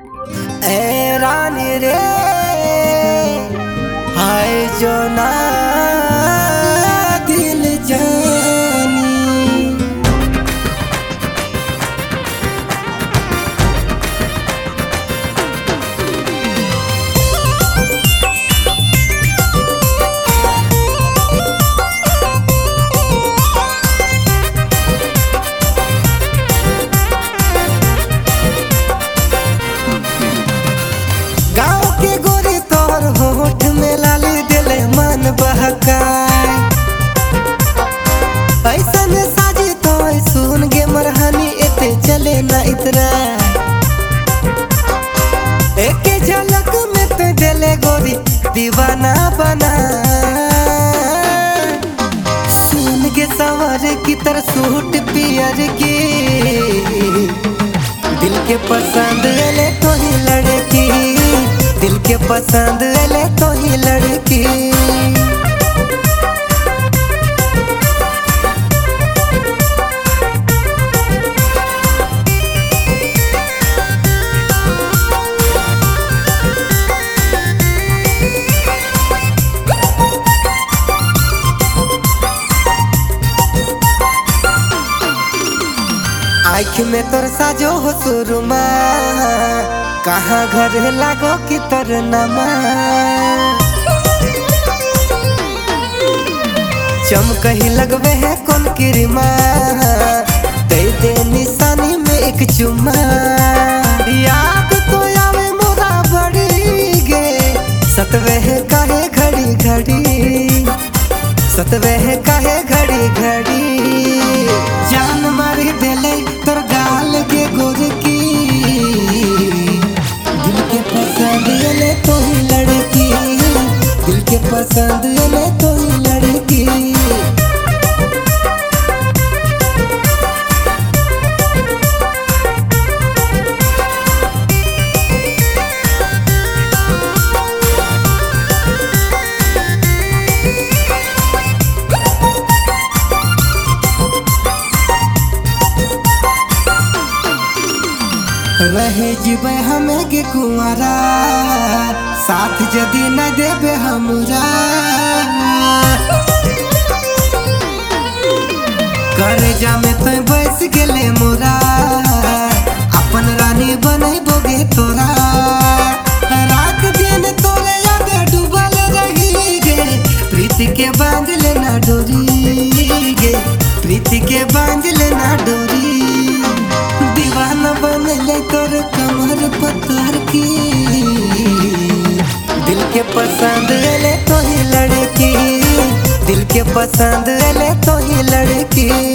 ए रानी रे हाय जो ना दिल जानी। गाँव के गोरी तोहर होठ में लाली दिले मन बहकाय, ऐसन साजी तो सुन गे मरहानी एते चले ना इतरा। एक झलक में तो दिले गोरी दीवाना बना, सुन गे सवर की तरह सूट पियर की, दिल के पसंद ले तो ही लड़की, दिल के पसंद ले तो ही लड़की। आँख में तोर साजो हो सुरमा, कहाँ घर लागो कि तोर नमा। चमकही लगवे है कौन किरमा, दे दे निशानी में एक चुम्मा। याद तो आवे मोरा बड़ी गे, सतवे है काहे घड़ी घड़ी, सतवे है काहे घड़ी घड़ी। जान मारी देले तोर गाल के गोरकी, दिल के पसंद ले तो ही लड़की, दिल के पसंद ले तो ही लड़की। रहे जीवे हमें के कुंवारा, साथ जदी न देवे हमरा। करे जामे तो बैस गेले मोरा, अपन रानी बने बोगे तोरा। रात दिन तोरे आगे डूबल रही गे, प्रीति के बांध लेना डोरी गे, प्रीति के बांध लेना डोरी। दीवाना बन ले तोर कमर पत्थर की, दिल के पसंद ले तो ही लड़की, दिल के पसंद ले तो ही लड़की।